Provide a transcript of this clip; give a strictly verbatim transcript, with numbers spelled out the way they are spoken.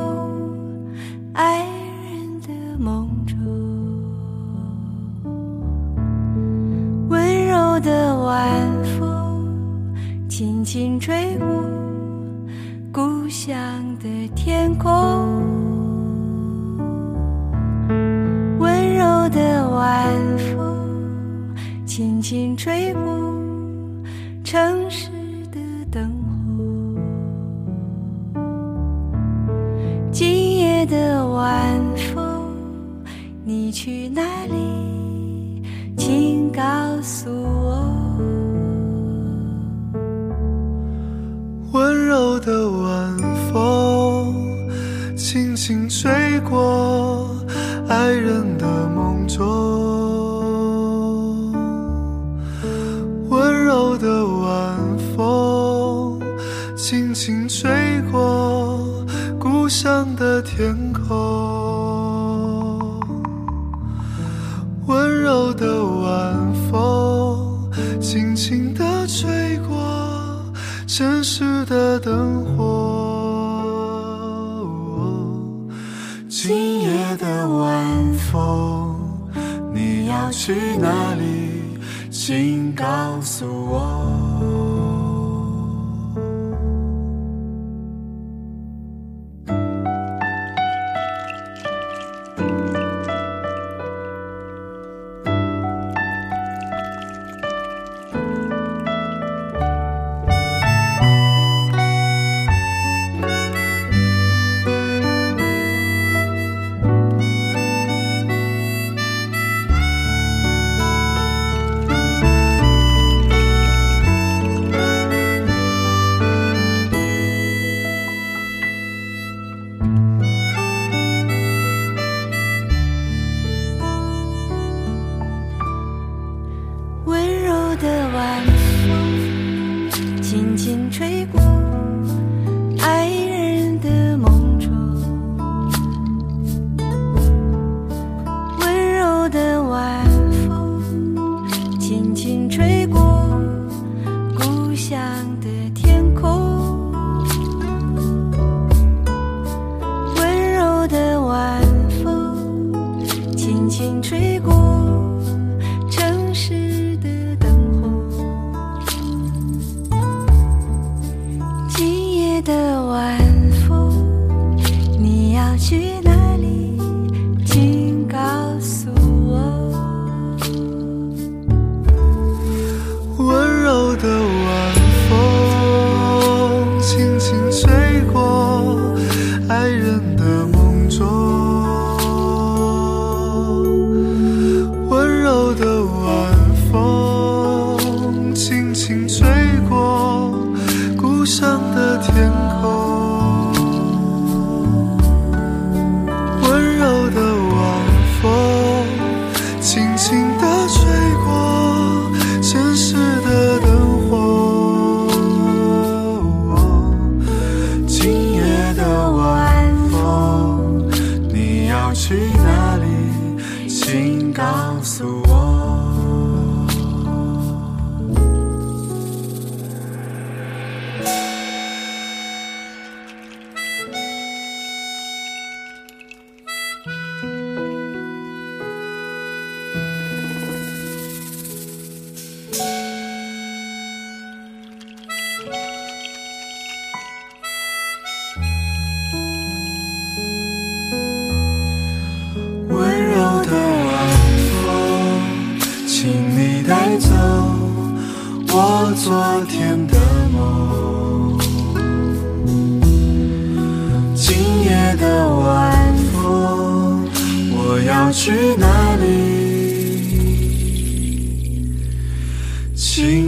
爱人的梦中，温柔的晚风轻轻吹过故乡的天空，温柔的晚风轻轻吹过城市的灯火，今夜的晚风你去哪里，请告诉我。 温柔的晚风轻轻吹过爱人的梦中，温柔的晚风轻轻吹过故乡的天空，温柔的晚风轻轻地吹过城市的灯火，今夜的晚风你要去哪里，请告诉我。 温柔的晚风轻轻吹过爱人的梦中，温柔的晚风轻轻吹过故乡的天空，温柔的晚风轻轻吹过城市的的晚风你要去哪里，请告诉我。 温柔的晚风轻轻吹过爱人的梦中，温柔的晚风轻轻吹过故乡的天空，温柔的晚风轻轻地吹过城市的灯火，今夜的晚风你要去哪里，请告诉我。温柔的晚风，请你带走我昨天的梦，今夜的晚风我要去哪里，请